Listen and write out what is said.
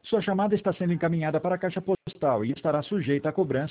Sua chamada está sendo encaminhada para a caixa postal e estará sujeita à cobrança